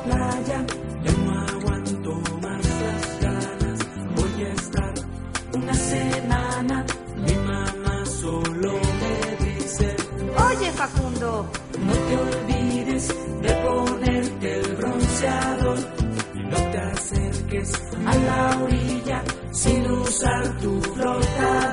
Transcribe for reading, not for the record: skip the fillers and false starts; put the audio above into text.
playa, ya no aguanto más las ganas. Voy a estar una semana. Mi mamá solo me dice: Oye, Facundo, no te olvides de ponerte el bronceador y no te acerques a la orilla sin usar tu flotador.